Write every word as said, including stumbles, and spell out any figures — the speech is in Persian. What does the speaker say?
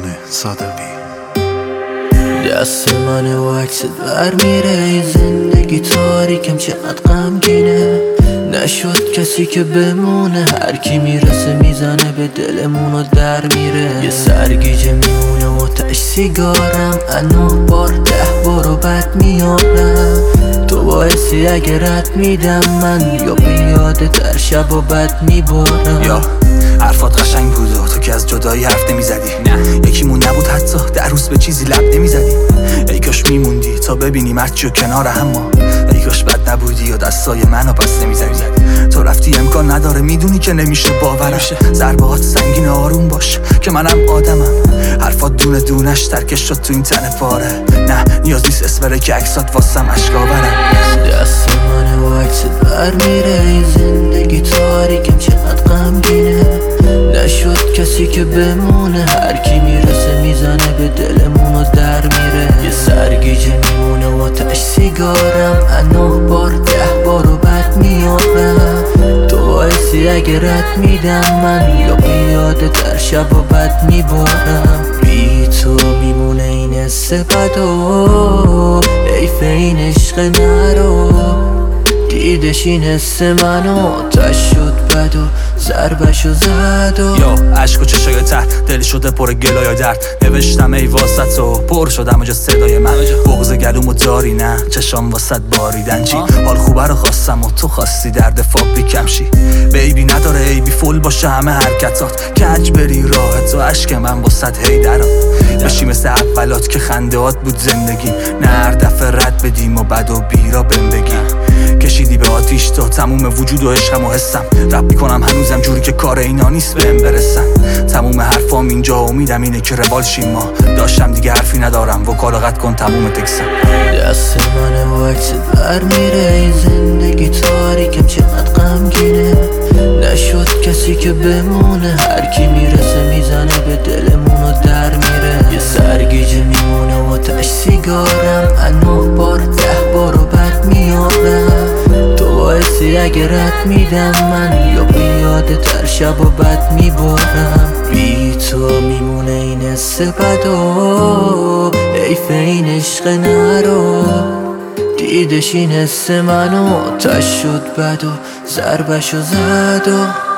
صادقی. دست منه و عکست بر میره، زندگی تاریکم چقدر غمگینه. نشد کسی که بمونه، هر کی میرسه میزنه به دلمون و در میره. یه سرگیجه میمونه و تش سیگارم، انو بار ده بارو بد میارم. تو باعثی اگه رد میدم من، یا بیاده در شب و بد میبارم. یا حرفات قشنگ بود و تو که از جدایی حرف نمیزدی، یکیمون نبود حتی در روز به چیزی لب نمیزدی. ای کاش میموندی تا ببینی مرچی و کنار هم، ای کاش بد نبودی و دستای منو پس نمیزدی. تو رفتی امکان نداره، میدونی که نمیشه باورم. ضربات سنگین آروم باش که منم آدمم. حرفات دونه دونش ترکش شد تو این تن پاره. نه نیاز نیست اسپره که عکسات واسم اشکاورم. دست منه و عکست بر میره، زندگی تاریکم چقدر غمگینه. نشد کسی که بمونه، هر کی میرسه میزنه به دلمون و در میره. یه سرگیجه میمونه و تش سیگارم، انو بار ده بارو بد میارم. تو باعثی اگه رد میدم من، یا بیاده در شب و بد میبارم. بی تو میمونه این حس بدو، حیف این عشق نرو. دیدش این حس منو تش شد بد و ضربشو زد و یا عشق و چشای تر، دل شده پر گلای درد. نوشتم ای واسط و پر شدم اجا صدای من. بغض گلومو داری نه چشام واسط باریدن چی. حال خوبه رو خواستم و تو خواستی در دفاع بیکم شی. بیبی نداره عیبی، فول باشه همه حرکتات. کج بری راحت و عشق من واسط هی درام. بشی مثل اولات که خندهات بود زندگی، نه هر دفعه رد بدیم و بد و بیرا بهم بگی. کشیدی به آتیش تا تموم وجود و عشقم و حسم. رب میکنم هنوزم جوری که کار اینا نیست بهم برسن. تموم حرفام اینجا امیدم اینه که روال شیم ما. داشتم دیگه حرفی ندارم، وکالو قطع کن تموم تکسم. دست منه و عکست بر میره، زندگی تاریکم چقدر غمگینه. نشد کسی که بمونه، هر کی میرسه میزنه به دلمون و در میره. یه سرگیجه میمونه و تش سیگارم، انو بار ده بارو بد میارم. تو باعثی اگه رد میدم من، یا بیاده در شب و بد میبارم. بی تو میمونه این حس بدو، حیف این عشق نرو. دیدش این حس منو تش شد بد و ضربشو زد و